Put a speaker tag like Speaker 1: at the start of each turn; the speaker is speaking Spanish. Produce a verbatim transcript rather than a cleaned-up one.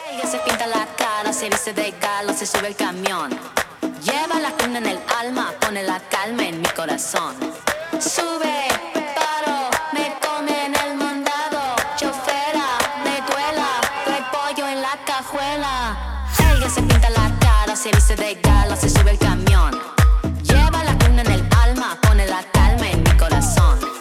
Speaker 1: Ella se pinta la cara, se viste de gala, se sube el camión. Lleva la cuna en el alma, pone la calma en mi corazón. Sube, paro, me come en el mandado. Chofera, me duela, trae pollo en la cajuela. Ella se pinta la cara, se viste de gala, se sube el camión. Lleva la cuna en el alma, pone la calma en mi corazón.